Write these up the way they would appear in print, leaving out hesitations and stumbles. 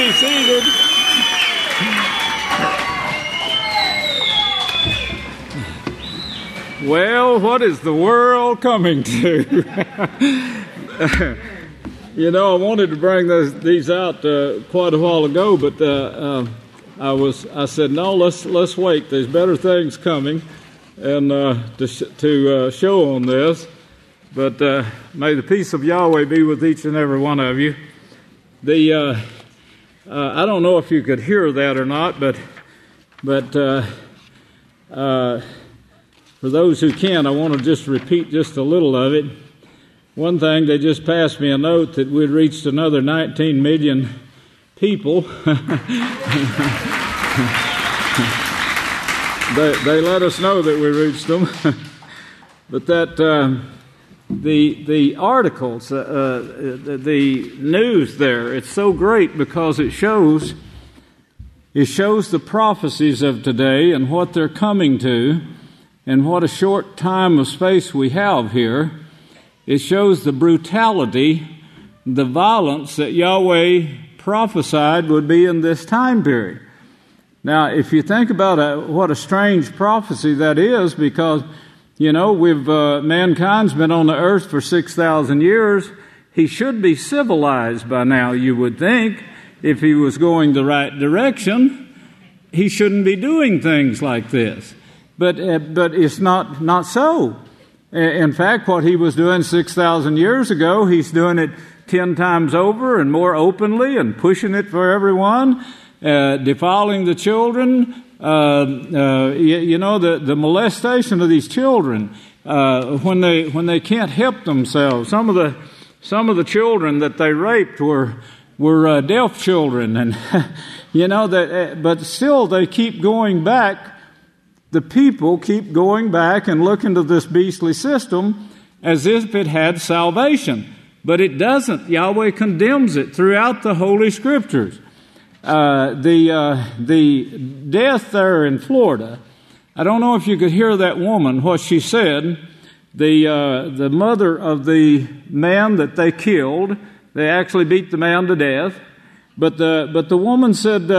be seated. Well, what is the world coming to? I wanted to bring these out quite a while ago, but I said no. Let's wait. There's better things coming, and to show on this. But may the peace of Yahweh be with each and every one of you. I don't know if you could hear that or not, but for those who can, I want to just repeat just a little of it. One thing, they just passed me a note that we'd reached another 19 million people. They let us know that we reached them. But that the articles, the news there, it's so great because it shows the prophecies of today and what they're coming to, and what a short time of space we have here. It shows the brutality, the violence that Yahweh prophesied would be in this time period. Now, if you think about what a strange prophecy that is, because, mankind's been on the earth for 6,000 years. He should be civilized by now, you would think. If he was going the right direction, he shouldn't be doing things like this. But it's not so. In fact, what he was doing 6,000 years ago, he's doing it 10 times over and more openly and pushing it for everyone, defiling the children, the molestation of these children when they can't help themselves. Some of the children that they raped were deaf children, and but still they keep going back. The people keep going back and looking to this beastly system as if it had salvation. But it doesn't. Yahweh condemns it throughout the Holy Scriptures. The death there in Florida, I don't know if you could hear that woman, what she said. The mother of the man that they killed, they actually beat the man to death. But the woman said,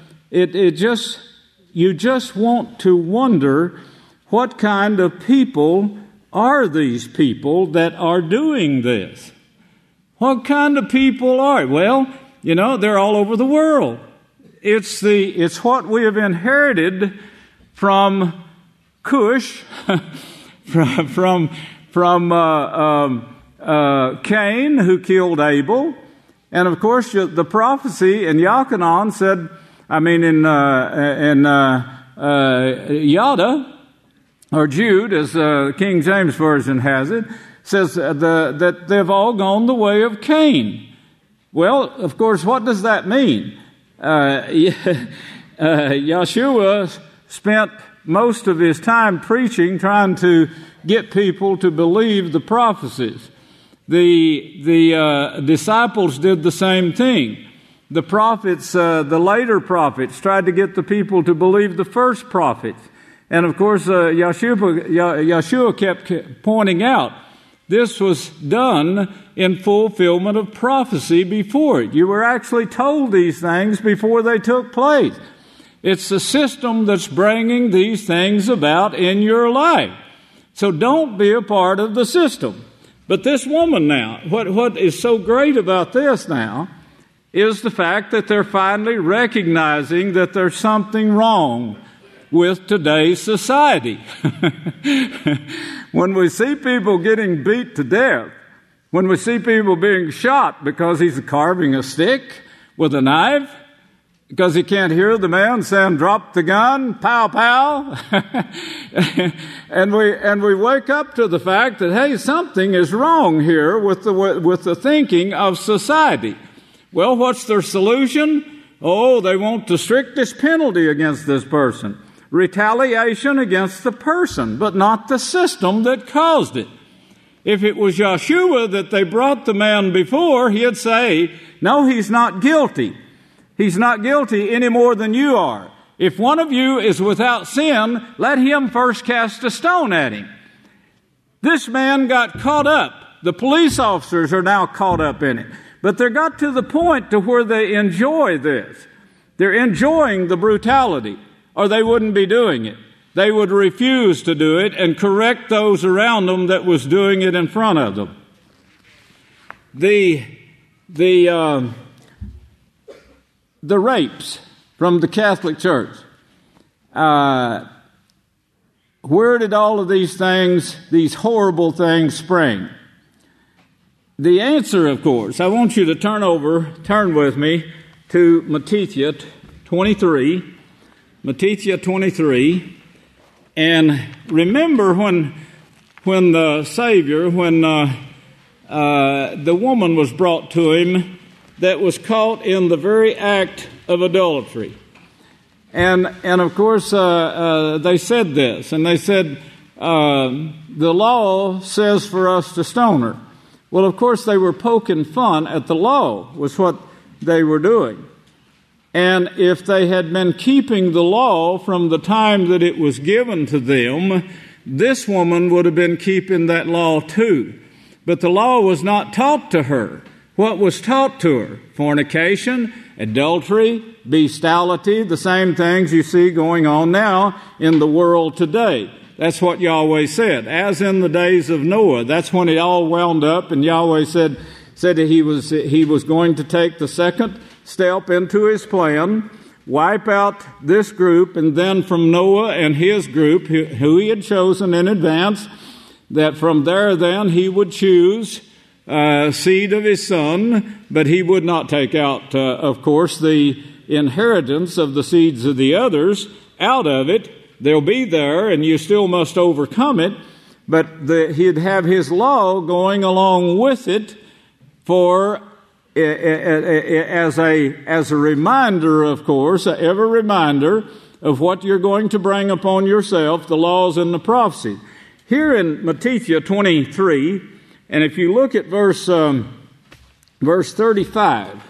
you just want to wonder what kind of people are these people that are doing this? What kind of people are? Well, they're all over the world. It's what we have inherited from Cush, from Cain, who killed Abel, and of course the prophecy in Yochanan said. In Yada, or Jude, as King James Version has it, says that they've all gone the way of Cain. Well, of course, what does that mean? Yeshua spent most of his time preaching, trying to get people to believe the prophecies. The disciples did the same thing. The prophets, the later prophets, tried to get the people to believe the first prophets. And of course, Yeshua kept pointing out, this was done in fulfillment of prophecy before it. You were actually told these things before they took place. It's the system that's bringing these things about in your life. So don't be a part of the system. But this woman now, what is so great about this now is the fact that they're finally recognizing that there's something wrong with today's society. When we see people getting beat to death, when we see people being shot because he's carving a stick with a knife, because he can't hear the man saying, drop the gun, pow, pow. and we wake up to the fact that, hey, something is wrong here with the thinking of society. Well, what's their solution? Oh, they want the strictest penalty against this person. Retaliation against the person, but not the system that caused it. If it was Yeshua that they brought the man before, he'd say, no, he's not guilty. He's not guilty any more than you are. If one of you is without sin, let him first cast a stone at him. This man got caught up. The police officers are now caught up in it. But they got to the point to where they enjoy this. They're enjoying the brutality, or they wouldn't be doing it. They would refuse to do it and correct those around them that was doing it in front of them. The rapes from the Catholic Church. Where did all of these things, these horrible things, spring? The answer, of course, I want you to turn with me to Matthew 23. Matthew 23. And remember when the Savior, the woman was brought to him that was caught in the very act of adultery. And of course, they said this, and they said, the law says for us to stone her. Well, of course, they were poking fun at the law, was what they were doing. And if they had been keeping the law from the time that it was given to them, this woman would have been keeping that law too. But the law was not taught to her. What was taught to her? Fornication, adultery, bestiality, the same things you see going on now in the world today. That's what Yahweh said. As in the days of Noah, that's when it all wound up, and Yahweh said that he was going to take the second step into his plan, wipe out this group, and then from Noah and his group, who he had chosen in advance, that from there then he would choose seed of his son, but he would not take out, of course, the inheritance of the seeds of the others out of it. They'll be there, and you still must overcome it, but he'd have his law going along with it for as a reminder, of course, ever reminder of what you're going to bring upon yourself, the laws and the prophecy. Here in Matthew 23, and if you look at verse 35,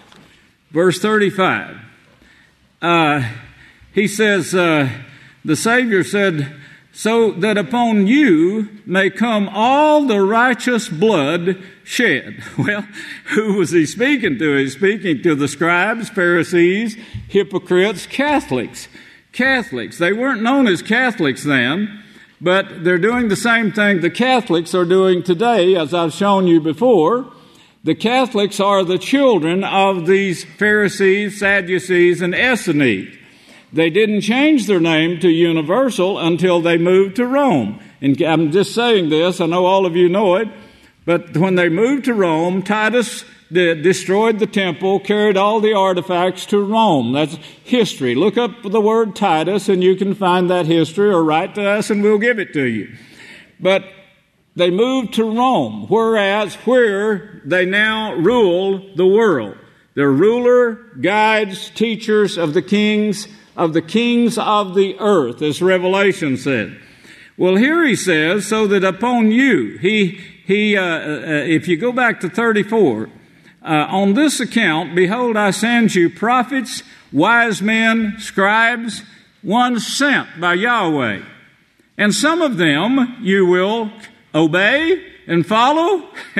he says, the Savior said, so that upon you may come all the righteous blood shed. Well, who was he speaking to? He's speaking to the scribes, Pharisees, hypocrites, Catholics. Catholics. They weren't known as Catholics then, but they're doing the same thing the Catholics are doing today, as I've shown you before. The Catholics are the children of these Pharisees, Sadducees, and Essenes. They didn't change their name to Universal until they moved to Rome. And I'm just saying this, I know all of you know it, but when they moved to Rome, Titus destroyed the temple, carried all the artifacts to Rome. That's history. Look up the word Titus and you can find that history, or write to us and we'll give it to you. But they moved to Rome, where they now rule the world. They're ruler, guides, teachers of the kings of the earth, as Revelation said. Well, here he says, so that upon you, if you go back to 34, on this account, behold, I send you prophets, wise men, scribes, ones sent by Yahweh. And some of them you will obey and follow?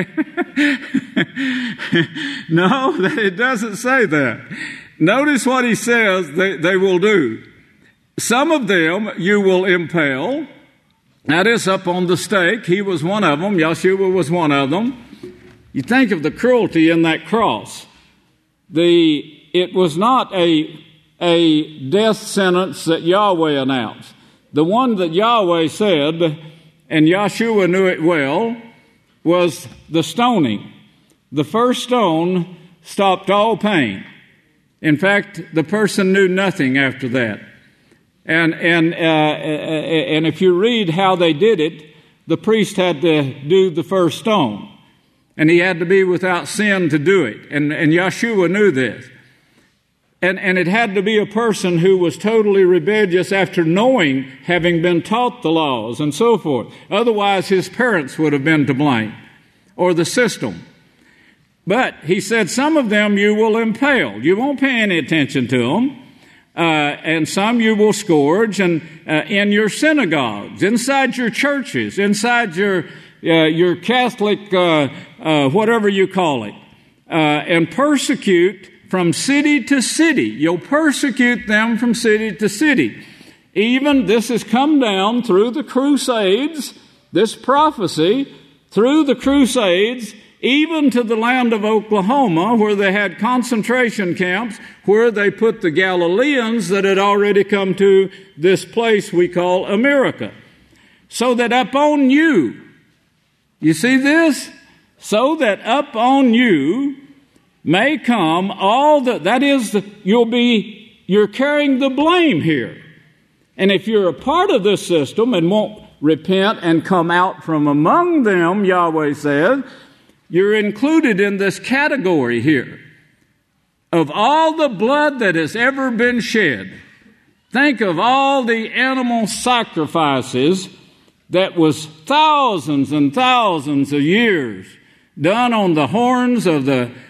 No, it doesn't say that. Notice what he says they will do. Some of them you will impale. That is, up on the stake. He was one of them. Yeshua was one of them. You think of the cruelty in that cross. It was not a death sentence that Yahweh announced. The one that Yahweh said, and Yeshua knew it well, was the stoning. The first stone stopped all pain. In fact, the person knew nothing after that. And if you read how they did it, the priest had to do the first stone. And he had to be without sin to do it. And Yeshua knew this. And it had to be a person who was totally rebellious after knowing, having been taught the laws and so forth. Otherwise, his parents would have been to blame, or the system. But he said, some of them you will impale. You won't pay any attention to them. And some you will scourge, and in your synagogues, inside your churches, inside your Catholic, whatever you call it. and persecute from city to city. You'll persecute them from city to city. Even this has come down through the Crusades, this prophecy, through the Crusades, even to the land of Oklahoma, where they had concentration camps, where they put the Galileans that had already come to this place we call America. So that upon you, you see this? So that upon you may come all that is, you're carrying the blame here. And if you're a part of this system and won't repent and come out from among them, Yahweh says, you're included in this category here. Of all the blood that has ever been shed, think of all the animal sacrifices that was thousands and thousands of years done on the horns of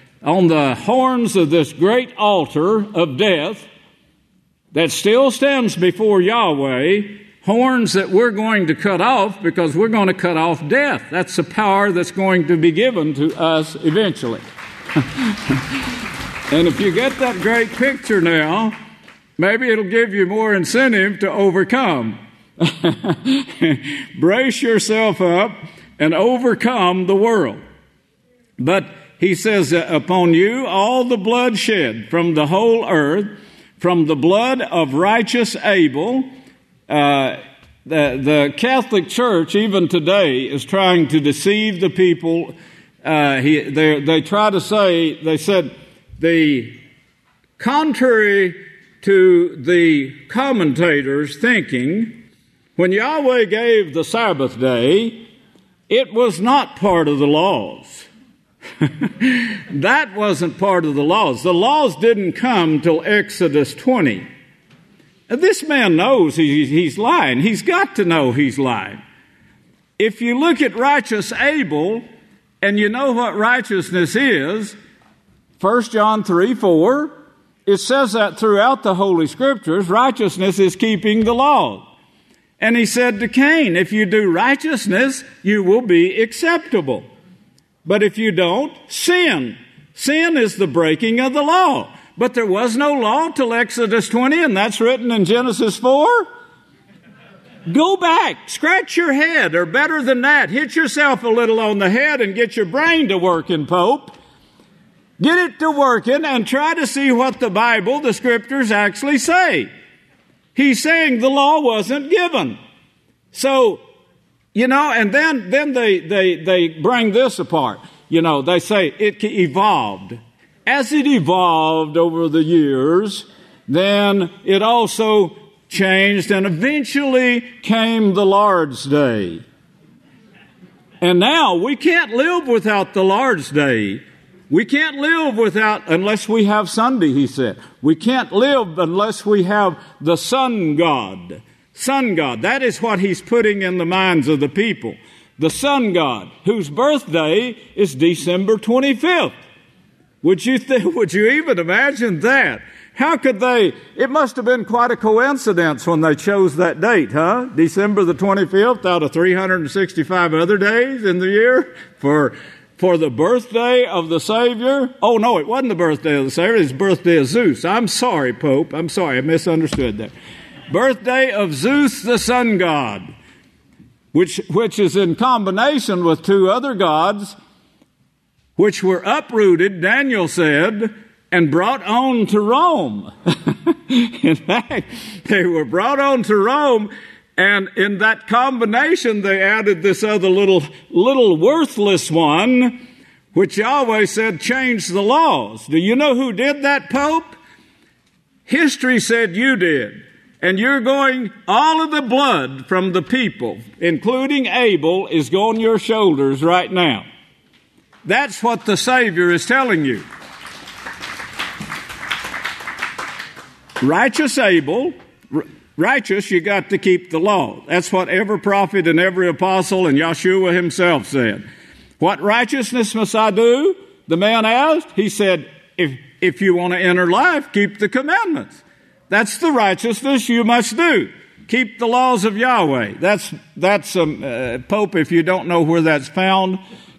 this great altar of death that still stands before Yahweh, horns that we're going to cut off because we're going to cut off death. That's the power that's going to be given to us eventually. And if you get that great picture now, maybe it'll give you more incentive to overcome. Brace yourself up and overcome the world. But he says, upon you all the blood shed from the whole earth, from the blood of righteous Abel. The Catholic Church, even today, is trying to deceive the people. They try to say, they said, contrary to the commentators' thinking, when Yahweh gave the Sabbath day, it was not part of the laws. That wasn't part of the laws. The laws didn't come till Exodus 20. This man knows he's lying. He's got to know he's lying. If you look at righteous Abel, and you know what righteousness is, 1 John 3:4, it says that throughout the Holy Scriptures, righteousness is keeping the law. And he said to Cain, if you do righteousness, you will be acceptable. But if you don't, sin. Sin is the breaking of the law. But there was no law till Exodus 20, and that's written in Genesis 4. Go back, scratch your head, or better than that, hit yourself a little on the head and get your brain to working, Pope. Get it to working and try to see what the Bible, the Scriptures actually say. He's saying the law wasn't given. So, and then they bring this apart. They say it evolved. As it evolved over the years, then it also changed, and eventually came the Lord's Day. And now we can't live without the Lord's Day. We can't live unless we have Sunday, he said. We can't live unless we have the sun god. Sun god, that is what he's putting in the minds of the people. The sun god, whose birthday is December 25th. Would you even imagine that? How could they? It must have been quite a coincidence when they chose that date, huh? December the 25th out of 365 other days in the year for the birthday of the Savior. Oh, no, it wasn't the birthday of the Savior. It's the birthday of Zeus. I'm sorry, Pope. I'm sorry. I misunderstood that. Birthday of Zeus, the sun god, which is in combination with two other gods, which were uprooted, Daniel said, and brought on to Rome. In fact, they were brought on to Rome, and in that combination, they added this other little worthless one, which Yahweh said changed the laws. Do you know who did that, Pope? History said you did. And all of the blood from the people, including Abel, is on your shoulders right now. That's what the Savior is telling you. Righteous Abel, righteous, you got to keep the law. That's what every prophet and every apostle and Yeshua himself said. What righteousness must I do? The man asked. He said, if you want to enter life, keep the commandments. That's the righteousness you must do. Keep the laws of Yahweh. That's Pope, if you don't know where that's found,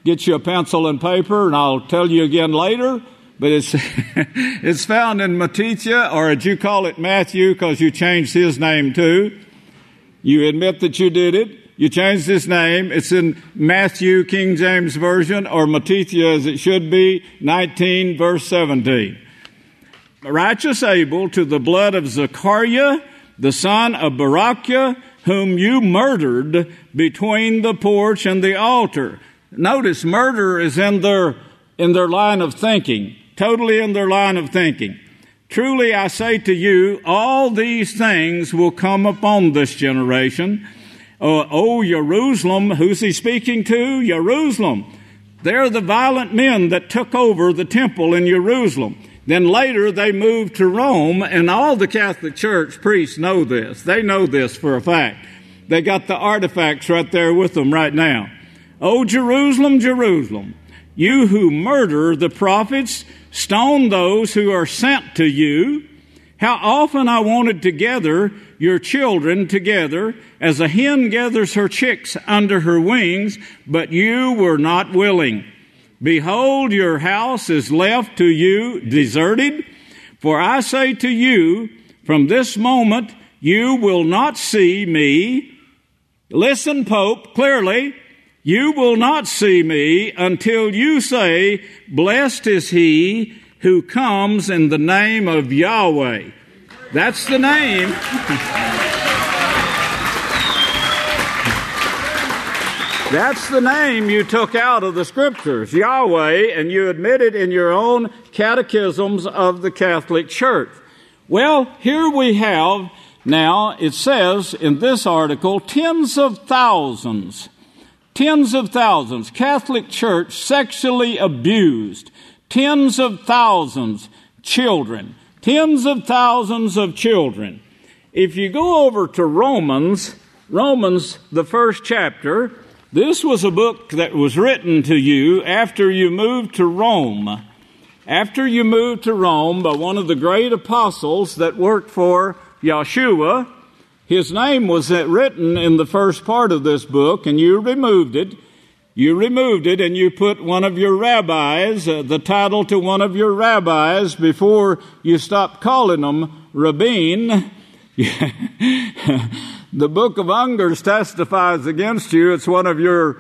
get you a pencil and paper, and I'll tell you again later. But it's it's found in Matithia, or as you call it, Matthew, because you changed his name too. You admit that you did it. You changed his name. It's in Matthew, King James Version, or Matithia as it should be, 19, verse 17. Righteous Abel, to the blood of Zechariah, the son of Barachiah, whom you murdered between the porch and the altar. Notice, murder is in their line of thinking, totally in their line of thinking. Truly I say to you, all these things will come upon this generation. O Jerusalem, who's he speaking to? Jerusalem. They're the violent men that took over the temple in Jerusalem. Then later they moved to Rome, and all the Catholic Church priests know this. They know this for a fact. They got the artifacts right there with them right now. O Jerusalem, Jerusalem, you who murder the prophets, stone those who are sent to you. How often I wanted to gather your children together as a hen gathers her chicks under her wings, but you were not willing. Behold, your house is left to you deserted. For I say to you, from this moment you will not see me. Listen, Pope, clearly. You will not see me until you say, blessed is he who comes in the name of Yahweh. That's the name. That's the name you took out of the Scriptures, Yahweh, and you admit it in your own catechisms of the Catholic Church. Well, here we have, now, it says in this article, tens of thousands, Catholic Church sexually abused, tens of thousands children, tens of thousands of children. If you go over to Romans, the first chapter, this was a book that was written to you after you moved to Rome. After you moved to Rome by one of the great apostles that worked for Yeshua. His name was written in the first part of this book, and you removed it. You removed it, and you put one of your rabbis, the title to one of your rabbis, before you stopped calling them rabbin. The Book of Ungers testifies against you. It's one of your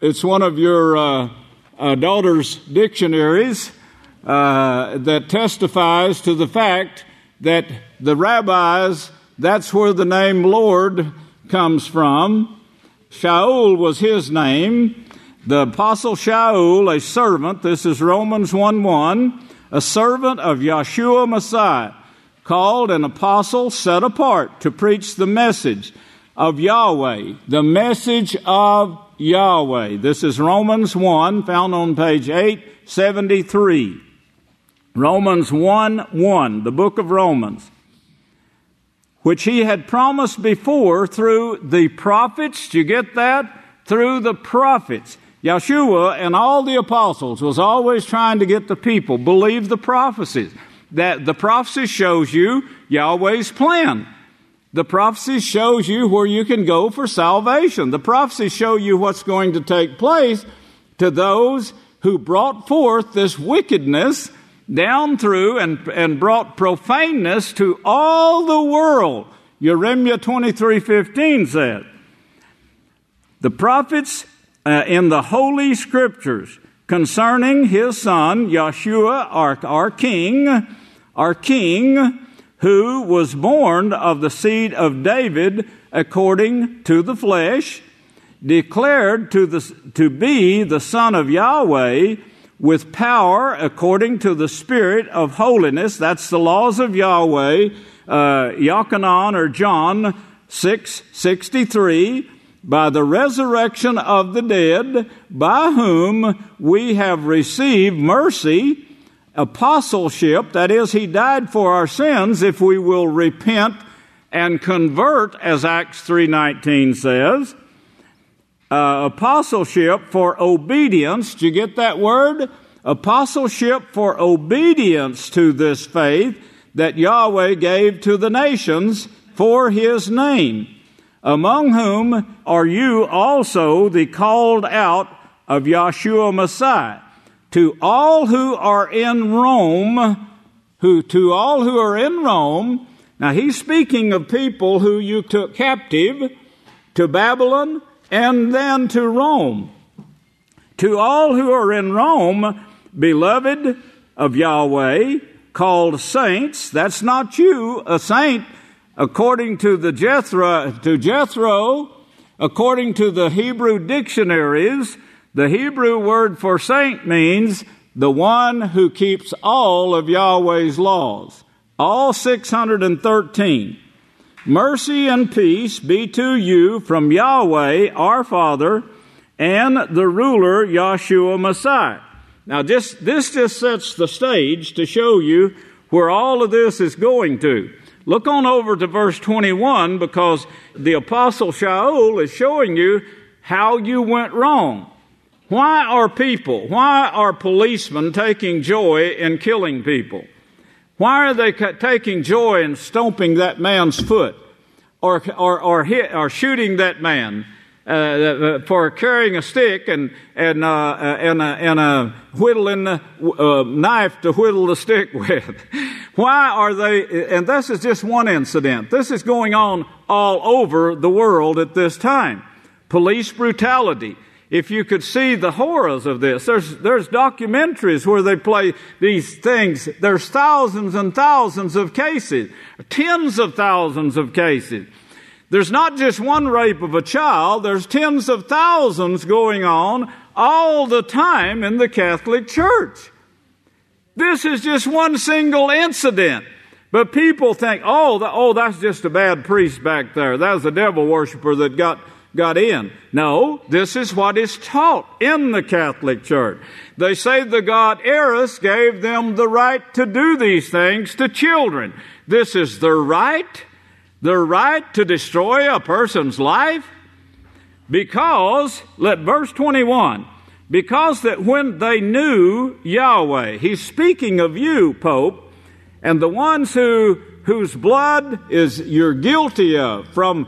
daughter's dictionaries that testifies to the fact that the rabbis, that's where the name Lord comes from. Shaul was his name. The Apostle Shaul, a servant, this is Romans 1:1, a servant of Yeshua Messiah, called an apostle set apart to preach the message of Yahweh, the message of Yahweh. This is Romans 1, found on page 873. Romans 1:1, the book of Romans, which he had promised before through the prophets. Do you get that? Through the prophets. Yeshua and all the apostles was always trying to get the people believe the prophecies. That the prophecy shows you Yahweh's plan. The prophecy shows you where you can go for salvation. The prophecies show you what's going to take place to those who brought forth this wickedness down through and brought profaneness to all the world. Jeremiah 23:15 said, the prophets in the Holy Scriptures concerning his son, Yeshua, our king, who was born of the seed of David according to the flesh, declared to be the Son of Yahweh with power according to the Spirit of holiness. That's the laws of Yahweh, Yochanan or John 6:63, by the resurrection of the dead, by whom we have received mercy, apostleship, that is, he died for our sins if we will repent and convert, as Acts 3:19 says. Apostleship for obedience. Do you get that word? Apostleship for obedience to this faith that Yahweh gave to the nations for his name, among whom are you also the called out of Yahshua Messiah. To all who are in Rome, now he's speaking of people who you took captive to Babylon and then to Rome. To all who are in Rome, beloved of Yahweh, called saints. That's not you, a saint, according to Jethro, according to the Hebrew dictionaries. The Hebrew word for saint means the one who keeps all of Yahweh's laws, all 613. Mercy and peace be to you from Yahweh, our Father, and the ruler, Yahshua Messiah. Now, this just sets the stage to show you where all of this is going to. Look on over to verse 21, because the Apostle Shaul is showing you how you went wrong. Why are policemen taking joy in killing people? Why are they taking joy in stomping that man's foot or shooting that man for carrying a stick and a whittling knife to whittle the stick with? Why are they? And this is just one incident. This is going on all over the world at this time. Police brutality. If you could see the horrors of this, there's documentaries where they play these things. There's thousands and thousands of cases, tens of thousands of cases. There's not just one rape of a child. There's tens of thousands going on all the time in the Catholic Church. This is just one single incident. But people think, that's just a bad priest back there. That's a devil worshiper that got in. No, this is what is taught in the Catholic Church. They say the god Eris gave them the right to do these things to children. This is the right to destroy a person's life? Because, verse 21, because that when they knew Yahweh, he's speaking of you, Pope, and the ones whose blood you're guilty of, from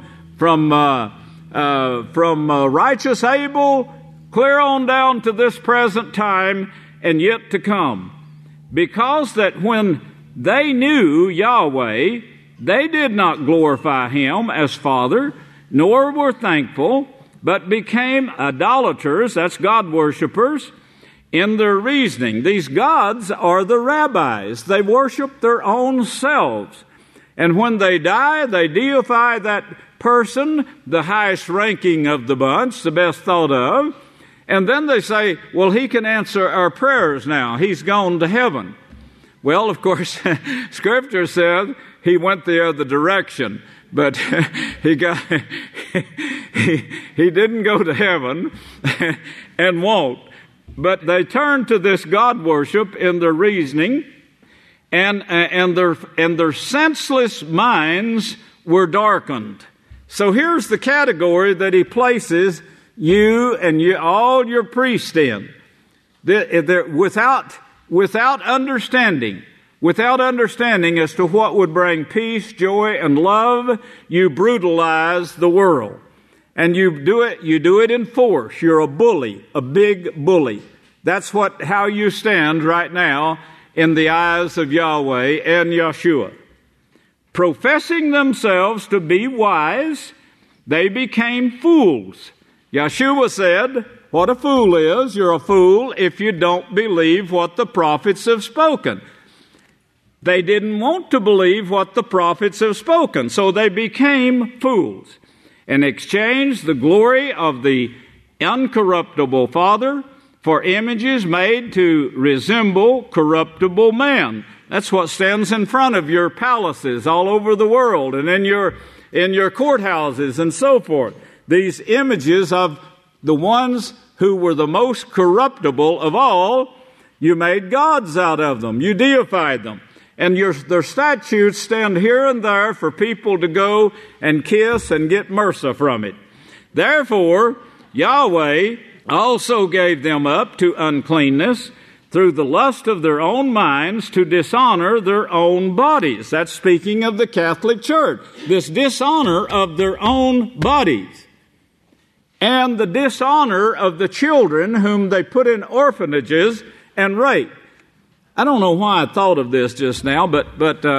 righteous Abel clear on down to this present time and yet to come. Because that when they knew Yahweh, they did not glorify him as Father, nor were thankful, but became idolaters, that's God worshippers, in their reasoning. These gods are the rabbis. They worship their own selves. And when they die, they deify that person, the highest ranking of the bunch, the best thought of, and then they say, well, he can answer our prayers now. He's gone to heaven. Well, of course, Scripture said he went the other direction, but he didn't go to heaven and won't. But they turned to this God worship in their reasoning, and their senseless minds were darkened. So here's the category that he places you and all your priests in. Without understanding as to what would bring peace, joy, and love, you brutalize the world. And you do it in force. You're a bully, a big bully. That's how you stand right now in the eyes of Yahweh and Yeshua. Professing themselves to be wise, they became fools. Yeshua said, what a fool is, you're a fool if you don't believe what the prophets have spoken. They didn't want to believe what the prophets have spoken, so they became fools and exchanged the glory of the uncorruptible Father for images made to resemble corruptible man. That's what stands in front of your palaces all over the world and in your courthouses and so forth. These images of the ones who were the most corruptible of all, you made gods out of them. You deified them. And their statues stand here and there for people to go and kiss and get mercy from it. Therefore, Yahweh also gave them up to uncleanness through the lust of their own minds to dishonor their own bodies. That's speaking of the Catholic Church. This dishonor of their own bodies. and the dishonor of the children whom they put in orphanages and rape. I don't know why I thought of this just now, but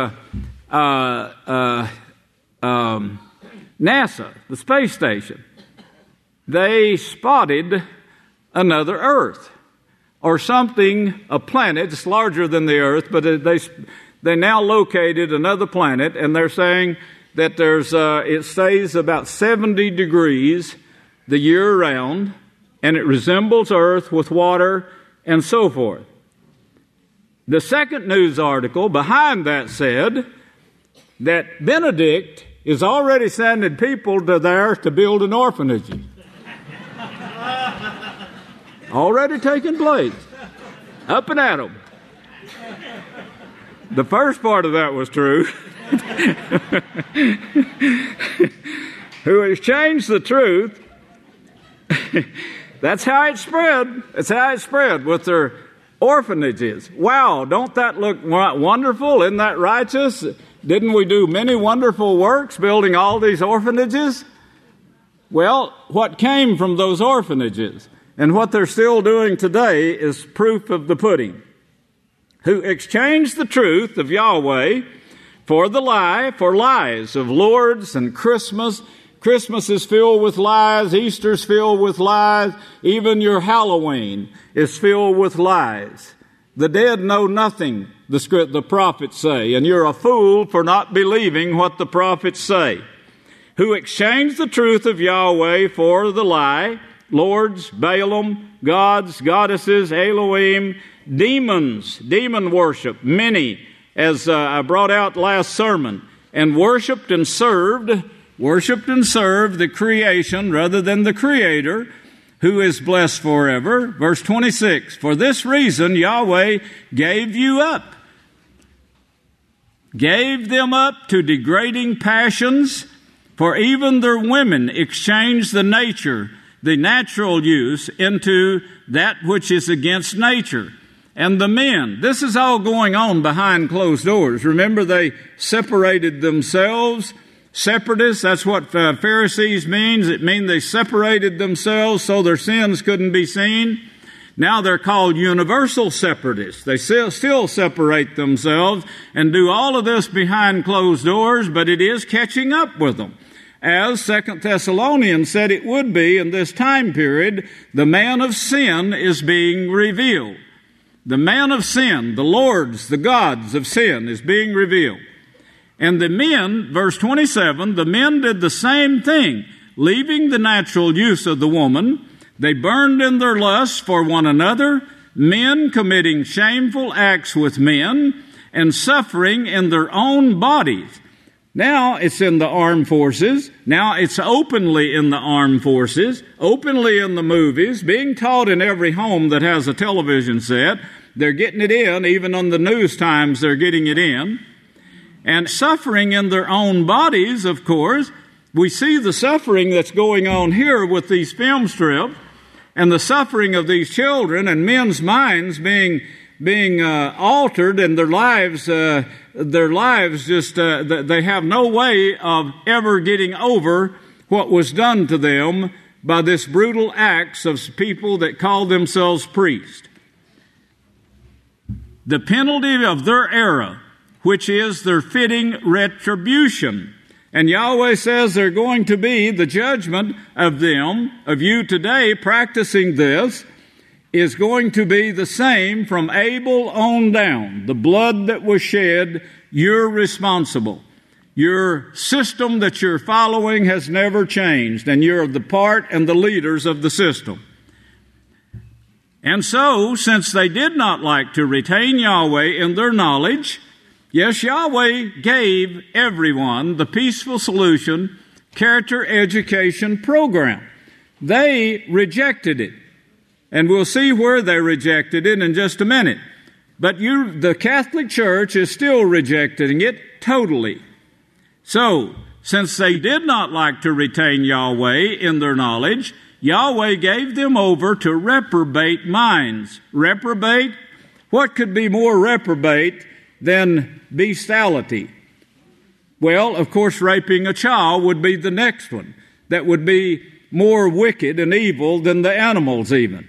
NASA, the space station, they spotted another Earth or something, a planet. It's larger than the Earth, but they now located another planet, and they're saying that it stays about 70 degrees the year round, and it resembles Earth with water and so forth. The second news article behind that said that Benedict is already sending people there to build an orphanage. Already taking place. Up and at 'em. The first part of that was true. Who exchanged the truth. That's how it spread. That's how it spread with their orphanages. Wow, don't that look wonderful? Isn't that righteous? Didn't we do many wonderful works building all these orphanages? Well, what came from those orphanages and what they're still doing today is proof of the pudding. Who exchanged the truth of Yahweh for the lie, for lies of Lourdes and Christmas. Christmas is filled with lies. Easter's filled with lies. Even your Halloween is filled with lies. The dead know nothing, the prophets say, and you're a fool for not believing what the prophets say. Who exchanged the truth of Yahweh for the lie, lords, Balaam, gods, goddesses, Elohim, demons, demon worship, many, as I brought out last sermon, and worshipped and served the creation rather than the Creator, who is blessed forever. Verse 26, for this reason Yahweh gave them up to degrading passions, for even their women exchanged the natural use into that which is against nature. And the men, this is all going on behind closed doors. Remember, they separated themselves. Separatists, that's what Pharisees means. It means they separated themselves so their sins couldn't be seen. Now they're called universal separatists. They still separate themselves and do all of this behind closed doors, but it is catching up with them. As 2 Thessalonians said it would be in this time period, the man of sin is being revealed. The man of sin, the lords, the gods of sin is being revealed. And the men, verse 27, the men did the same thing, leaving the natural use of the woman. They burned in their lust for one another, men committing shameful acts with men, and suffering in their own bodies. Now it's in the armed forces. Now it's openly in the armed forces, openly in the movies, being taught in every home that has a television set. They're getting it in. Even on the news times, they're getting it in. And suffering in their own bodies, of course. We see the suffering that's going on here with these film strips and the suffering of these children and men's minds being altered, and their lives just, they have no way of ever getting over what was done to them by this brutal acts of people that call themselves priests. The penalty of their era, which is their fitting retribution. And Yahweh says they're going to be the judgment of them, of you today practicing this, is going to be the same from Abel on down. The blood that was shed, you're responsible. Your system that you're following has never changed, and you're the part and the leaders of the system. And so, since they did not like to retain Yahweh in their knowledge, yes, Yahweh gave everyone the Peaceful Solution Character Education Program. They rejected it. And we'll see where they rejected it in just a minute. But the Catholic Church is still rejecting it totally. So, since they did not like to retain Yahweh in their knowledge, Yahweh gave them over to reprobate minds. Reprobate? What could be more reprobate than bestiality? Well, of course, raping a child would be the next one. That would be more wicked and evil than the animals even.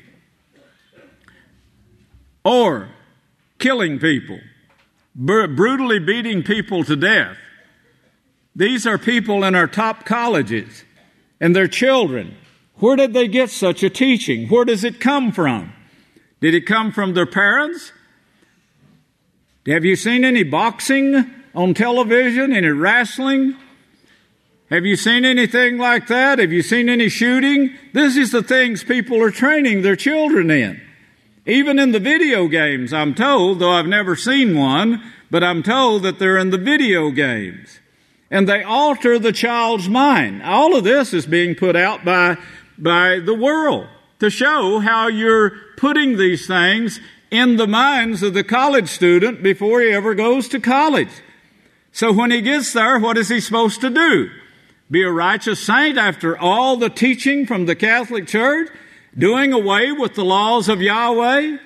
Or killing people, brutally beating people to death. These are people in our top colleges and their children. Where did they get such a teaching? Where does it come from? Did it come from their parents? Have you seen any boxing on television, any wrestling? Have you seen anything like that? Have you seen any shooting? This is the things people are training their children in. Even in the video games, I'm told, though I've never seen one, but I'm told that they're in the video games. And they alter the child's mind. All of this is being put out by the world to show how you're putting these things in the minds of the college student before he ever goes to college. So when he gets there, what is he supposed to do? Be a righteous saint after all the teaching from the Catholic Church? Doing away with the laws of Yahweh?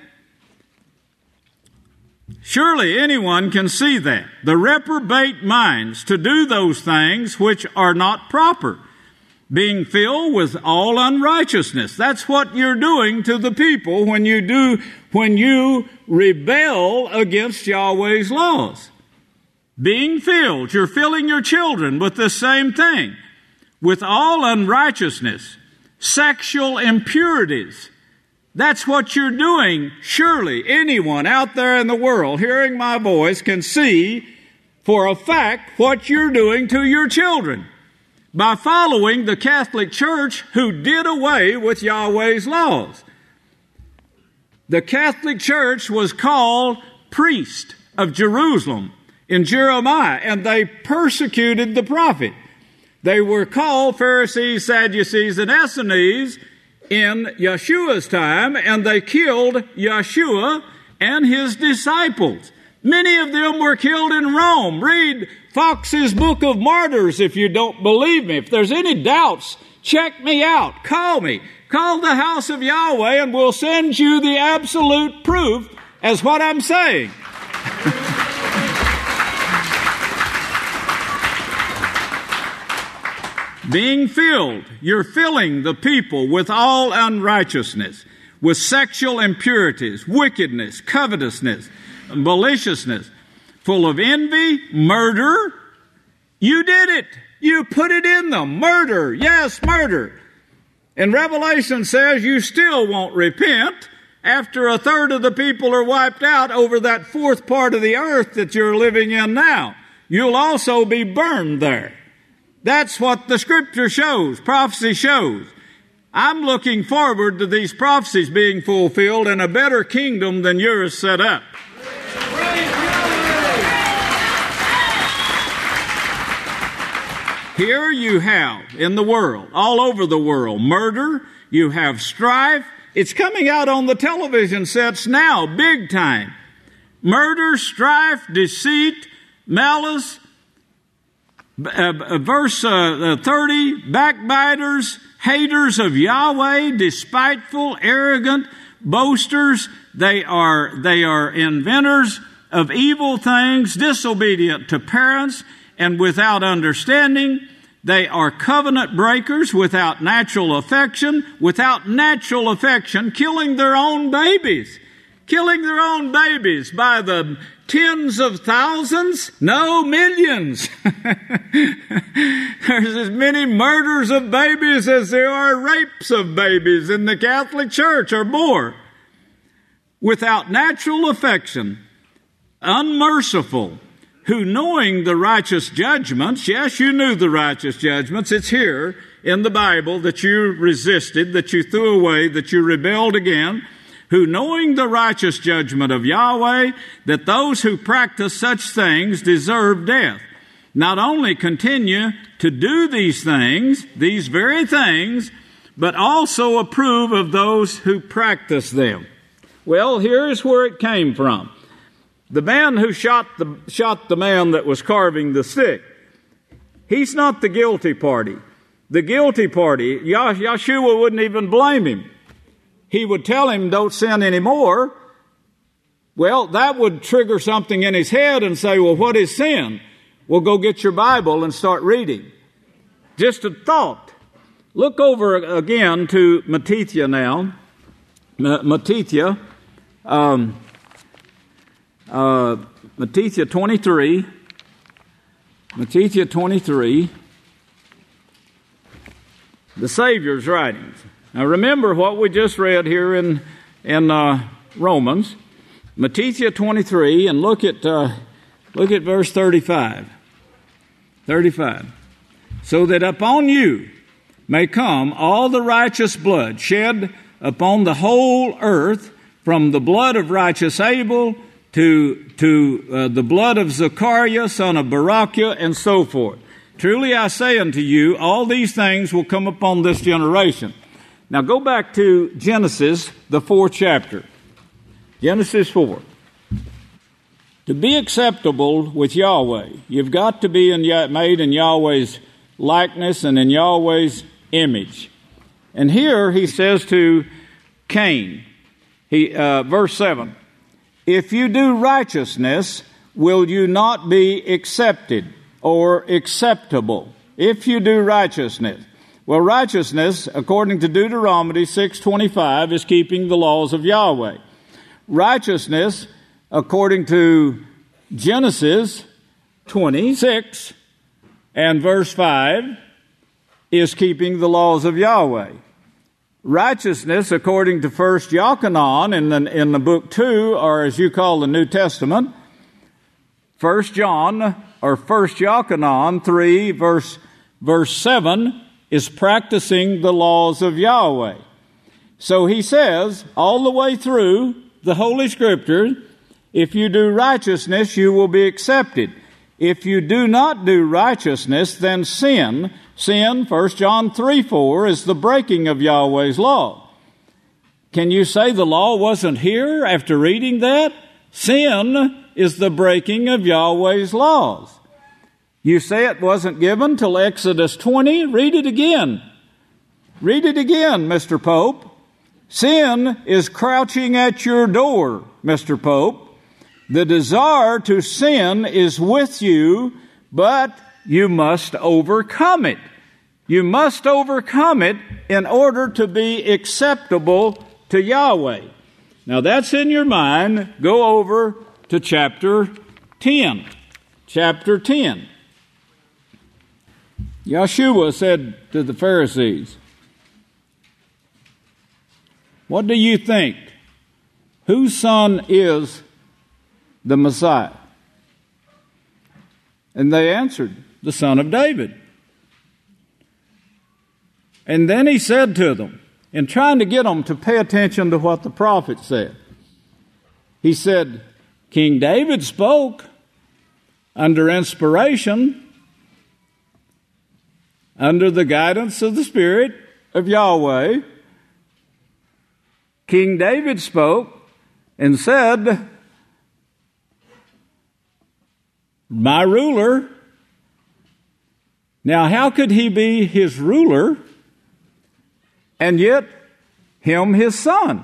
Surely anyone can see that. The reprobate minds to do those things which are not proper, being filled with all unrighteousness. That's what you're doing to the people when you rebel against Yahweh's laws. Being filled, you're filling your children with the same thing, with all unrighteousness. Sexual impurities. That's what you're doing. Surely anyone out there in the world hearing my voice can see for a fact what you're doing to your children by following the Catholic Church who did away with Yahweh's laws. The Catholic Church was called priest of Jerusalem in Jeremiah, and they persecuted the prophet. They were called Pharisees, Sadducees, and Essenes in Yeshua's time, and they killed Yeshua and his disciples. Many of them were killed in Rome. Read Fox's Book of Martyrs if you don't believe me. If there's any doubts, check me out. Call me. Call the house of Yahweh, and we'll send you the absolute proof as what I'm saying. Being filled, you're filling the people with all unrighteousness, with sexual impurities, wickedness, covetousness, maliciousness, full of envy, murder. You did it. You put it in them. Murder. Yes, murder. And Revelation says you still won't repent after a third of the people are wiped out over that fourth part of the earth that you're living in now. You'll also be burned there. That's what the Scripture shows, prophecy shows. I'm looking forward to these prophecies being fulfilled in a better kingdom than yours set up. Here you have, in the world, all over the world, murder, you have strife. It's coming out on the television sets now, big time. Murder, strife, deceit, malice. Verse 30, backbiters, haters of Yahweh, despiteful, arrogant, boasters. They are inventors of evil things, disobedient to parents, and without understanding. They are covenant breakers, without natural affection, killing their own babies. Killing their own babies by the tens of thousands? No, millions. There's as many murders of babies as there are rapes of babies in the Catholic Church, or more. Without natural affection, unmerciful, who knowing the righteous judgments, yes, you knew the righteous judgments, it's here in the Bible that you resisted, that you threw away, that you rebelled against, who knowing the righteous judgment of Yahweh, that those who practice such things deserve death, not only continue to do these things, these very things, but also approve of those who practice them. Well, here's where it came from. The man who shot the man that was carving the stick, he's not the guilty party. The guilty party, Yeshua wouldn't even blame him. He would tell him, don't sin anymore. Well, that would trigger something in his head and say, well, what is sin? Well, go get your Bible and start reading. Just a thought. Look over again to Matithia now. Matithia. Matithia 23. Matithia 23. The Savior's writings. Now remember what we just read here in Romans. Matithia 23, and look at verse 35. 35. So that upon you may come all the righteous blood shed upon the whole earth, from the blood of righteous Abel to the blood of Zechariah, son of Barachiah, and so forth. Truly I say unto you, all these things will come upon this generation. Now go back to Genesis, the 4th chapter. Genesis 4. To be acceptable with Yahweh, you've got to be made in Yahweh's likeness and in Yahweh's image. And here he says to Cain, verse 7, if you do righteousness, will you not be accepted or acceptable? If you do righteousness. Well, righteousness, according to Deuteronomy 6:25, is keeping the laws of Yahweh. Righteousness, according to Genesis 26 and verse 5, is keeping the laws of Yahweh. Righteousness, according to 1 Yochanan in the book 2, or as you call the New Testament, 1 John or 1 Yochanan 3 verse 7, is practicing the laws of Yahweh. So he says, all the way through the Holy Scripture, if you do righteousness, you will be accepted. If you do not do righteousness, then sin, 1 John 3:4, is the breaking of Yahweh's law. Can you say the law wasn't here after reading that? Sin is the breaking of Yahweh's laws. You say it wasn't given till Exodus 20? Read it again. Read it again, Mr. Pope. Sin is crouching at your door, Mr. Pope. The desire to sin is with you, but you must overcome it. You must overcome it in order to be acceptable to Yahweh. Now that's in your mind. Go over to chapter 10. Chapter 10. Yeshua said to the Pharisees, what do you think? Whose son is the Messiah? And they answered, the son of David. And then he said to them, in trying to get them to pay attention to what the prophet said, he said, King David spoke under inspiration, under the guidance of the Spirit of Yahweh. King David spoke and said, my ruler. Now, how could he be his ruler and yet him his son?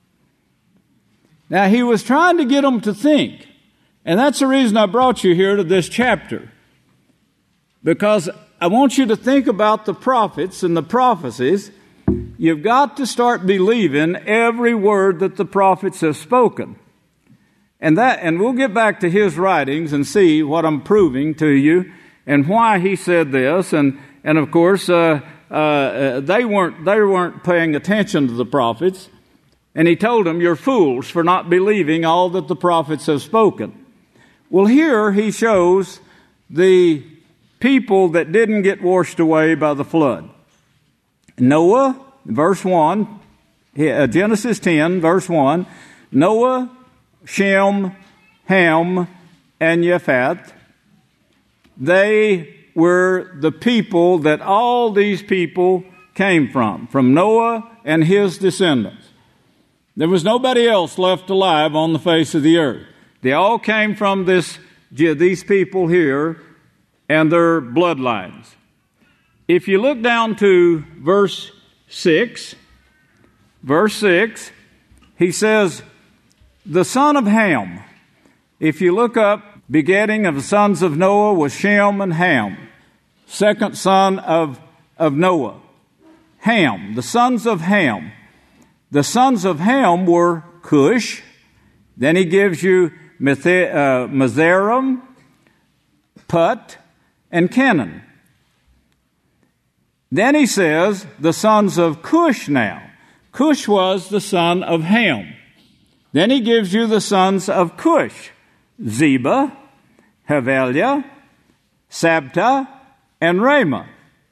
Now, he was trying to get them to think. And that's the reason I brought you here to this chapter. Because I want you to think about the prophets and the prophecies. You've got to start believing every word that the prophets have spoken. And we'll get back to his writings and see what I'm proving to you and why he said this. And of course, they weren't paying attention to the prophets. And he told them, you're fools for not believing all that the prophets have spoken. Well, here he shows the people that didn't get washed away by the flood. Noah, verse 1, Genesis 10, verse 1, Noah, Shem, Ham, and Japheth, they were the people that all these people came from Noah and his descendants. There was nobody else left alive on the face of the earth. They all came from these people here and their bloodlines. If you look down to verse 6, he says, the son of Ham. If you look up, begetting of the sons of Noah was Shem and Ham, second son of Noah. Ham, the sons of Ham. The sons of Ham were Cush. Then he gives you Mizraim, Put, and Canaan. Then he says the sons of Cush now. Cush was the son of Ham. Then he gives you the sons of Cush, Zeba, Havilah, Sabta, and Ramah,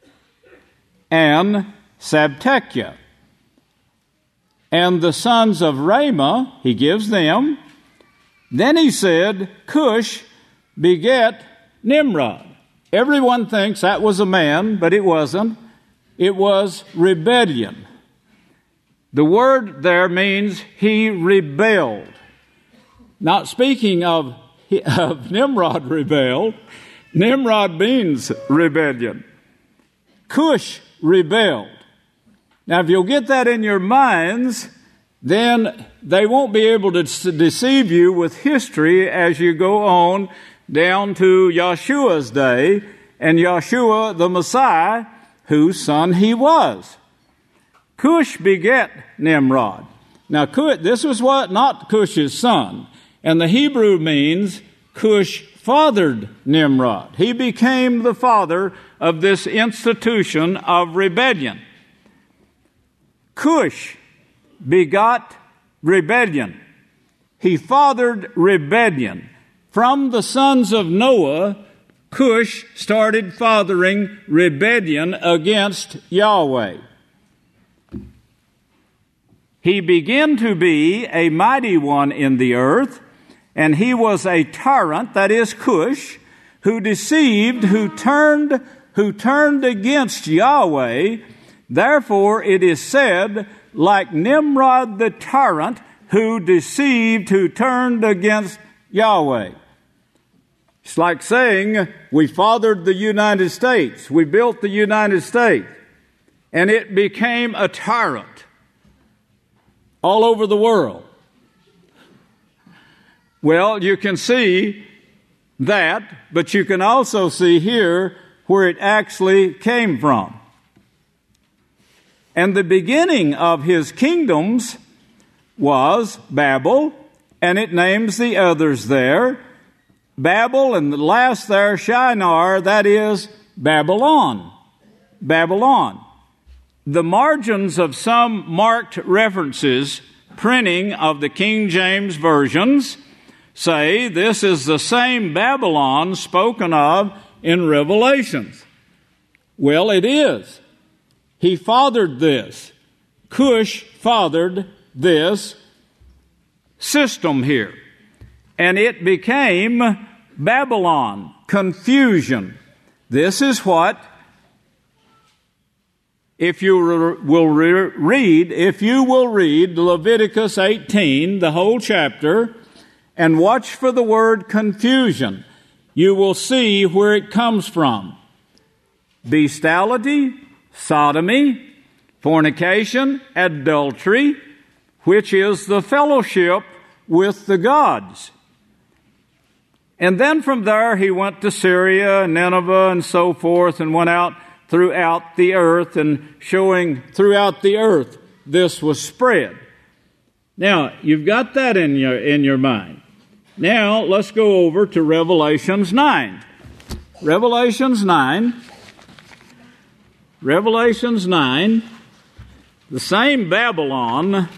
and Sabtekiah. And the sons of Ramah, he gives them. Then he said, Cush beget Nimrod. Everyone thinks that was a man, but it wasn't. It was rebellion. The word there means he rebelled. Not speaking of Nimrod rebelled. Nimrod means rebellion. Cush rebelled. Now, if you'll get that in your minds, then they won't be able to deceive you with history as you go on down to Yeshua's day, and Yeshua the Messiah, whose son he was. Cush beget Nimrod. Now, this was not Cush's son, and the Hebrew means Cush fathered Nimrod. He became the father of this institution of rebellion. Cush begot rebellion. He fathered rebellion. From the sons of Noah, Cush started fathering rebellion against Yahweh. He began to be a mighty one in the earth, and he was a tyrant, that is Cush, who deceived, who turned against Yahweh. Therefore it is said, like Nimrod the tyrant, who deceived, who turned against Yahweh. It's like saying, we fathered the United States, we built the United States, and it became a tyrant all over the world. Well, you can see that, but you can also see here where it actually came from. And the beginning of his kingdoms was Babel, and it names the others there. Babel, and the last there, Shinar, that is Babylon. Babylon. The margins of some marked references, printing of the King James versions, say this is the same Babylon spoken of in Revelations. Well, it is. He fathered this. Cush fathered this system here. And it became Babylon, confusion. This is what, if you will read Leviticus 18, the whole chapter, and watch for the word confusion, you will see where it comes from. Bestiality, sodomy, fornication, adultery, which is the fellowship with the gods. And then from there he went to Syria, Nineveh, and so forth, and went out throughout the earth, and showing throughout the earth this was spread. Now, you've got that in your mind. Now, let's go over to Revelations 9. Revelations 9, the same Babylon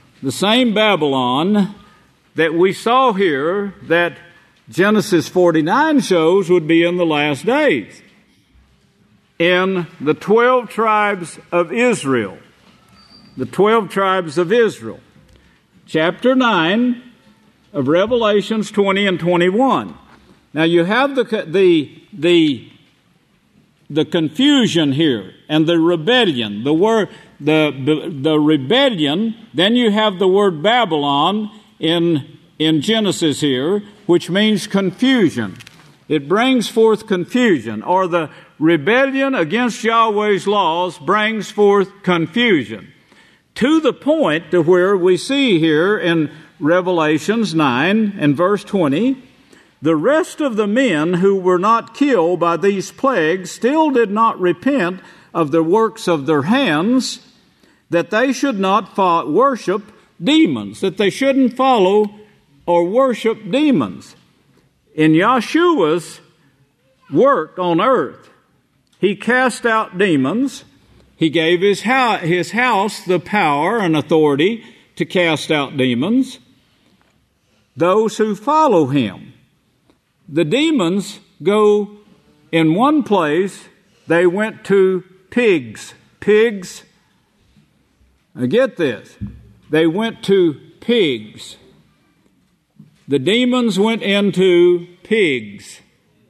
that we saw here, that Genesis 49 shows would be in the last days. In the 12 tribes of Israel. The 12 tribes of Israel. Chapter 9 of Revelations 20 and 21. Now you have the confusion here and the rebellion. The rebellion. Then you have the word Babylon in Genesis here, which means confusion. It brings forth confusion, or the rebellion against Yahweh's laws brings forth confusion. To the point to where we see here in Revelations 9 and verse 20, the rest of the men who were not killed by these plagues still did not repent, of the works of their hands, that they should not worship demons, that they shouldn't follow or worship demons. In Yeshua's work on earth, he cast out demons. He gave his house the power and authority to cast out demons. Those who follow him. The demons go in one place. They went to pigs. Pigs. Now get this. They went to pigs. The demons went into pigs.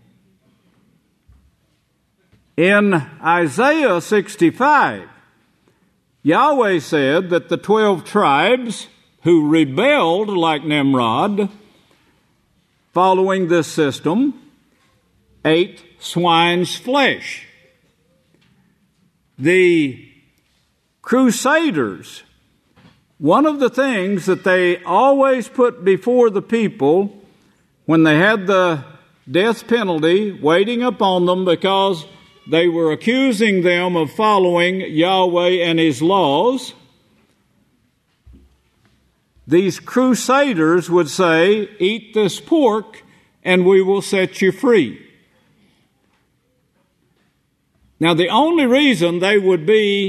In Isaiah 65, Yahweh said that the 12 tribes who rebelled like Nimrod, following this system, ate swine's flesh. The Crusaders, one of the things that they always put before the people when they had the death penalty waiting upon them because they were accusing them of following Yahweh and His laws, these Crusaders would say, "Eat this pork and we will set you free." Now, the only reason they would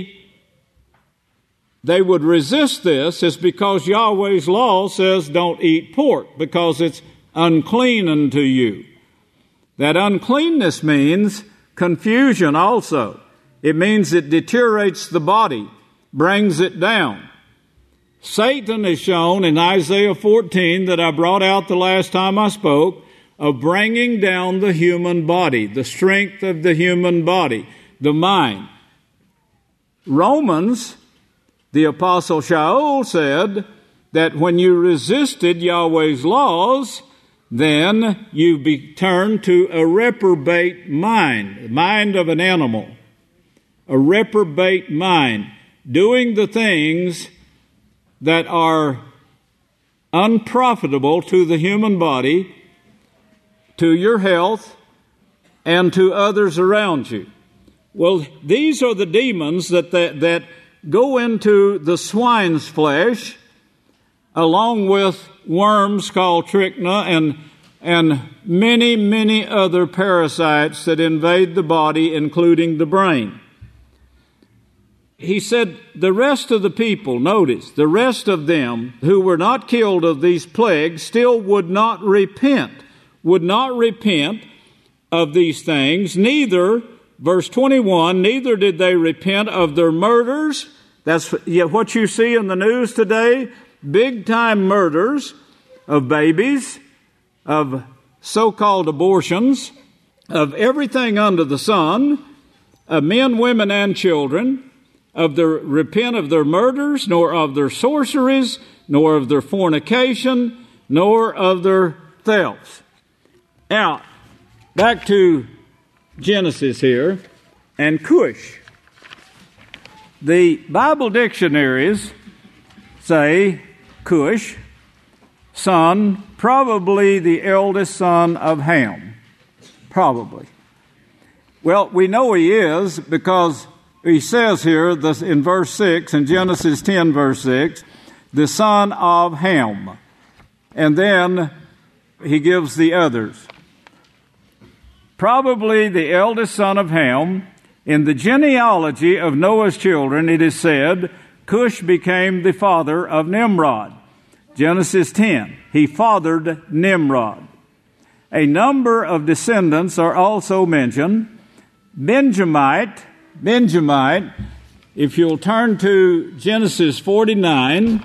resist this is because Yahweh's law says don't eat pork because it's unclean unto you. That uncleanness means confusion also. It means it deteriorates the body, brings it down. Satan is shown in Isaiah 14 that I brought out the last time I spoke of bringing down the human body, the strength of the human body, the mind. Romans, the Apostle Shaul said that when you resisted Yahweh's laws, then you turned to a reprobate mind, the mind of an animal, a reprobate mind, doing the things that are unprofitable to the human body, to your health, and to others around you. Well, these are the demons that go into the swine's flesh, along with worms called trichina and many, many other parasites that invade the body, including the brain. He said the rest of the people, notice, the rest of them who were not killed of these plagues still would not repent of these things. Neither, verse 21, neither did they repent of their murders. That's what you see in the news today, big-time murders of babies, of so-called abortions, of everything under the sun, of men, women, and children, repent of their murders, nor of their sorceries, nor of their fornication, nor of their thefts. Now, back to Genesis here, and Cush. The Bible dictionaries say Cush, son, probably the eldest son of Ham. Probably. Well, we know he is because he says here in verse 6, in Genesis 10, verse 6, the son of Ham. And then he gives the others. Probably the eldest son of Ham. In the genealogy of Noah's children, it is said, Cush became the father of Nimrod. Genesis 10, he fathered Nimrod. A number of descendants are also mentioned. Benjamite, if you'll turn to Genesis 49,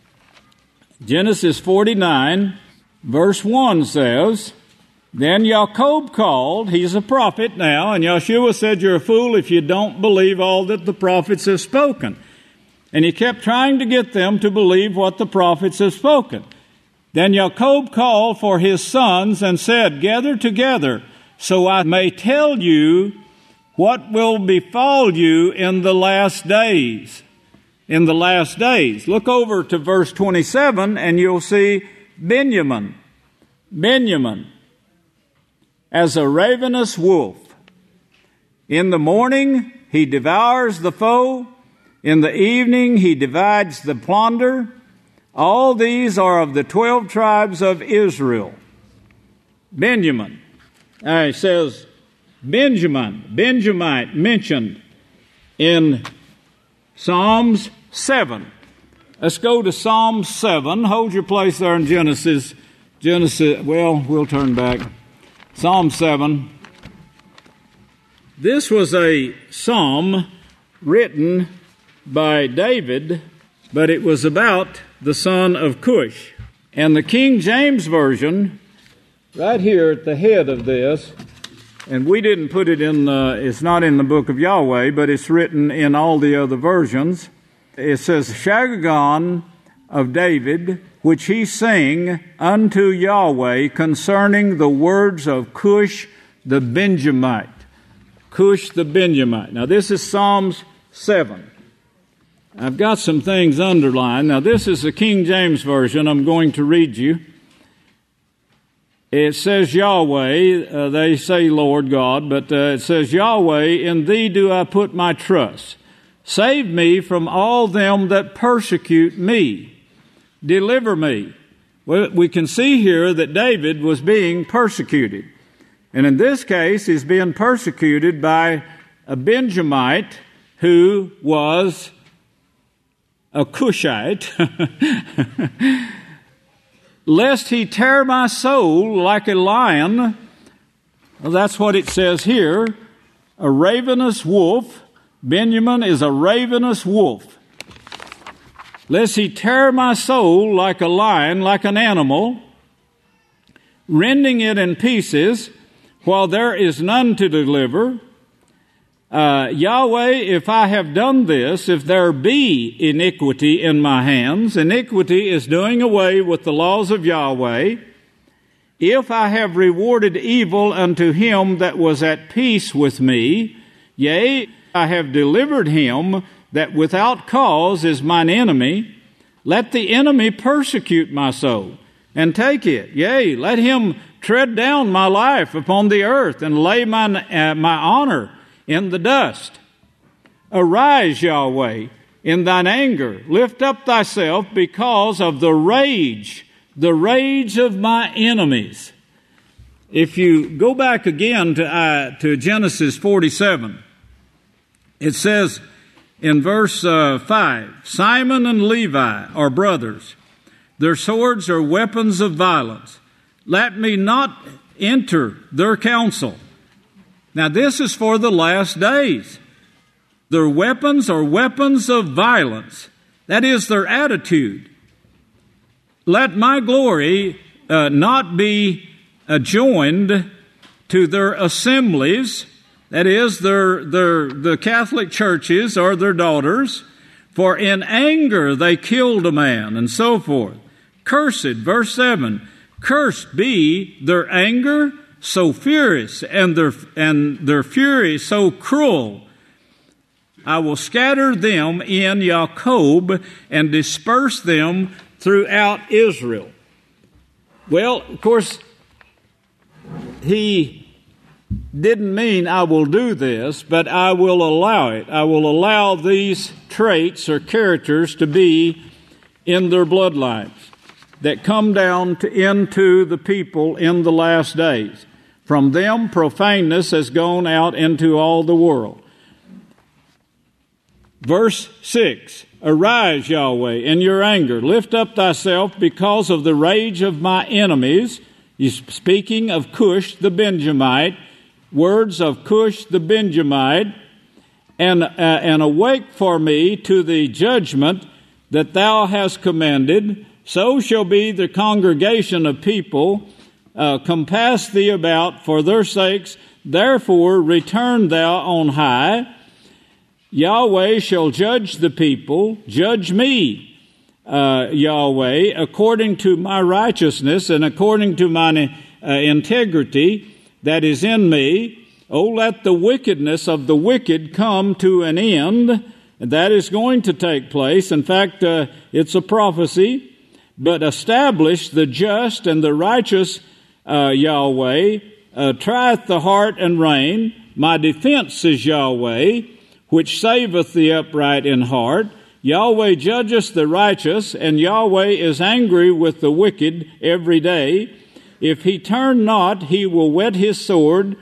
verse 1 says, Then Jacob called, he's a prophet now, and Yeshua said, you're a fool if you don't believe all that the prophets have spoken. And he kept trying to get them to believe what the prophets have spoken. Then Jacob called for his sons and said, Gather together, so I may tell you what will befall you in the last days. In the last days. Look over to verse 27 and you'll see Benjamin. As a ravenous wolf. In the morning he devours the foe. In the evening, he divides the plunder. All these are of the 12 tribes of Israel. Benjamin. It says Benjamite mentioned in Psalms 7. Let's go to Psalm 7. Hold your place there in Genesis. We'll turn back. Psalm 7. This was a psalm written by David, but it was about the son of Cush. And the King James Version, right here at the head of this, and we didn't put it in, it's not in the book of Yahweh, but it's written in all the other versions. It says, Shagagon of David, which he sang unto Yahweh concerning the words of Cush the Benjamite. Cush the Benjamite. Now this is Psalms 7. I've got some things underlined. Now this is the King James Version I'm going to read you. It says Yahweh, they say Lord God, but it says Yahweh, in thee do I put my trust. Save me from all them that persecute me. Deliver me. Well, we can see here that David was being persecuted. And in this case, he's being persecuted by a Benjamite who was a Cushite. Lest he tear my soul like a lion. Well, that's what it says here. A ravenous wolf. Benjamin is a ravenous wolf. Lest he tear my soul like a lion, like an animal, rending it in pieces, while there is none to deliver. Yahweh, if I have done this, if there be iniquity in my hands, iniquity is doing away with the laws of Yahweh. If I have rewarded evil unto him that was at peace with me, yea, I have delivered him that without cause is mine enemy, let the enemy persecute my soul, and take it. Yea, let him tread down my life upon the earth, and lay my honor in the dust. Arise, Yahweh, in thine anger. Lift up thyself because of the rage of my enemies. If you go back again to Genesis 47, it says in verse 5, Simon and Levi are brothers. Their swords are weapons of violence. Let me not enter their counsel. Now this is for the last days. Their weapons are weapons of violence. That is their attitude. Let my glory not be joined to their assemblies. That is the Catholic churches or their daughters. For in anger they killed a man, and so forth. Cursed, verse 7, cursed be their anger so furious, and their fury so cruel. I will scatter them in Jacob and disperse them throughout Israel. Well, of course, he didn't mean I will do this, but I will allow it. I will allow these traits or characters to be in their bloodlines that come down into the people in the last days. From them, profaneness has gone out into all the world. Verse 6, Arise, Yahweh, in your anger. Lift up thyself because of the rage of my enemies. He's speaking of Cush the Benjamite, words of Cush the Benjamite, and awake for me to the judgment that thou hast commanded. So shall be the congregation of people compass thee about for their sakes. Therefore return thou on high. Yahweh shall judge the people. Judge me, Yahweh, according to my righteousness and according to mine integrity that is in me. Oh, let the wickedness of the wicked come to an end. And that is going to take place. In fact, it's a prophecy. But establish the just and the righteous, Yahweh, trieth the heart and rein. My defense is Yahweh. which saveth the upright in heart. Yahweh judgeth the righteous, and Yahweh is angry with the wicked every day. If he turn not, he will whet his sword.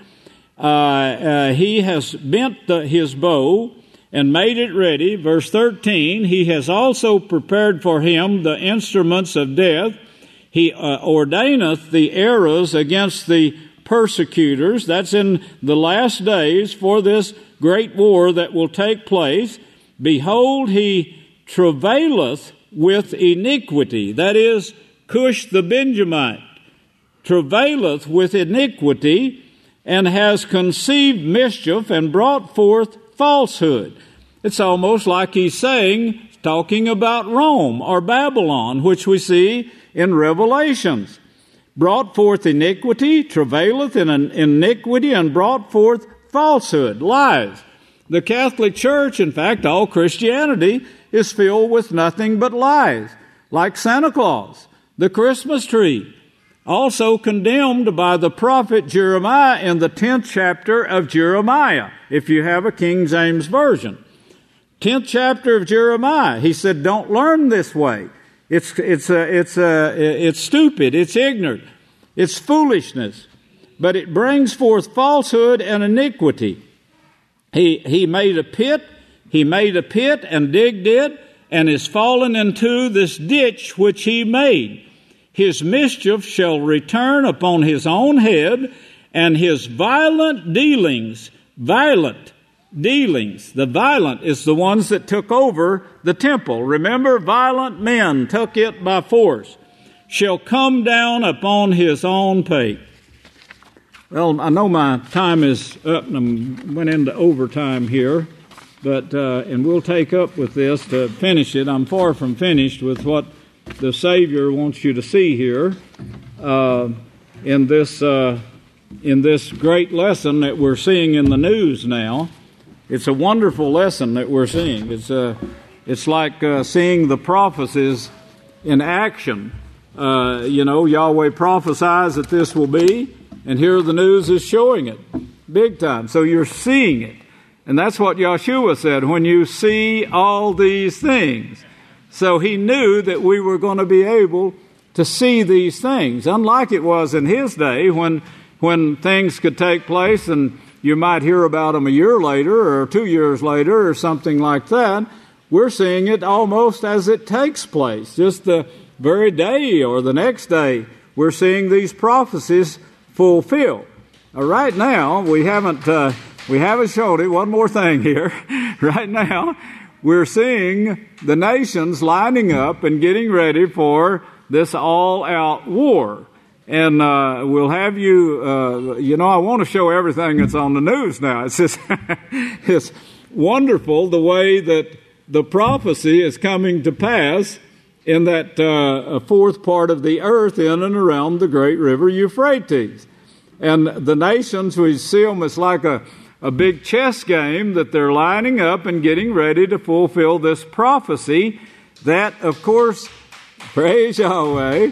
He has bent his bow and made it ready. Verse 13, he has also prepared for him the instruments of death. He ordaineth the arrows against the persecutors. That's in the last days for this great war that will take place. Behold, he travaileth with iniquity. That is, Cush the Benjamite travaileth with iniquity, and has conceived mischief and brought forth falsehood. It's almost like he's talking about Rome or Babylon, which we see in Revelations. Brought forth iniquity, travaileth in iniquity, and brought forth falsehood, lies. The Catholic Church, in fact, all Christianity, is filled with nothing but lies, like Santa Claus, the Christmas tree, also condemned by the prophet Jeremiah in the 10th chapter of Jeremiah, if you have a King James Version. 10th chapter of Jeremiah, he said, don't learn this way. It's stupid, it's ignorant, it's foolishness, but it brings forth falsehood and iniquity. He made a pit and digged it, and is fallen into this ditch which he made. His mischief shall return upon his own head, and his violent dealings, the violent is the ones that took over the temple. Remember, violent men took it by force, shall come down upon his own pate. Well, I know my time is up, and I went into overtime here, but and we'll take up with this to finish it. I'm far from finished with what the Savior wants you to see here in this great lesson that we're seeing in the news now. It's a wonderful lesson that we're seeing. It's like seeing the prophecies in action. Yahweh prophesies that this will be, and here the news is showing it big time. So you're seeing it. And that's what Yeshua said, when you see all these things. So he knew that we were going to be able to see these things, unlike it was in his day when things could take place and you might hear about them a year later or 2 years later or something like that. We're seeing it almost as it takes place, just the very day or the next day. We're seeing these prophecies fulfilled. Right now, we haven't showed it. One more thing here. Right now, we're seeing the nations lining up and getting ready for this all-out war. And we'll have you, I want to show everything that's on the news now. It's just it's wonderful the way that the prophecy is coming to pass in that fourth part of the earth in and around the great river Euphrates. And the nations, we see them as like a big chess game that they're lining up and getting ready to fulfill this prophecy that, of course, praise Yahweh,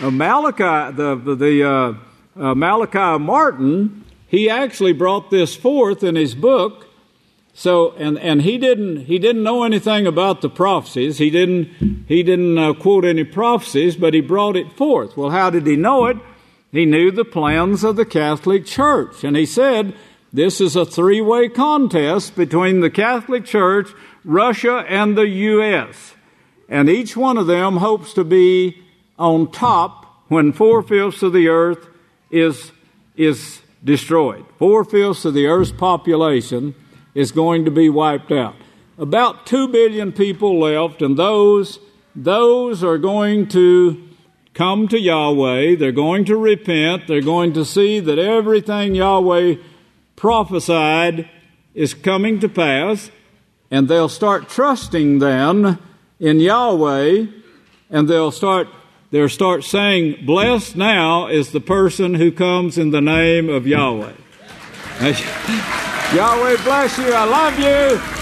Malachi Martin, he actually brought this forth in his book. So, and he didn't know anything about the prophecies. He didn't quote any prophecies, but he brought it forth. Well, how did he know it? He knew the plans of the Catholic Church, and he said, this is a three-way contest between the Catholic Church, Russia, and the U.S. And each one of them hopes to be on top when 4/5 of the earth is destroyed. 4/5 of the earth's population is going to be wiped out. About 2 billion people left, and those are going to come to Yahweh. They're going to repent. They're going to see that everything Yahweh prophesied is coming to pass, and they'll start trusting then in Yahweh, and they'll start saying, blessed now is the person who comes in the name of Yahweh. Yahweh bless you. I love you.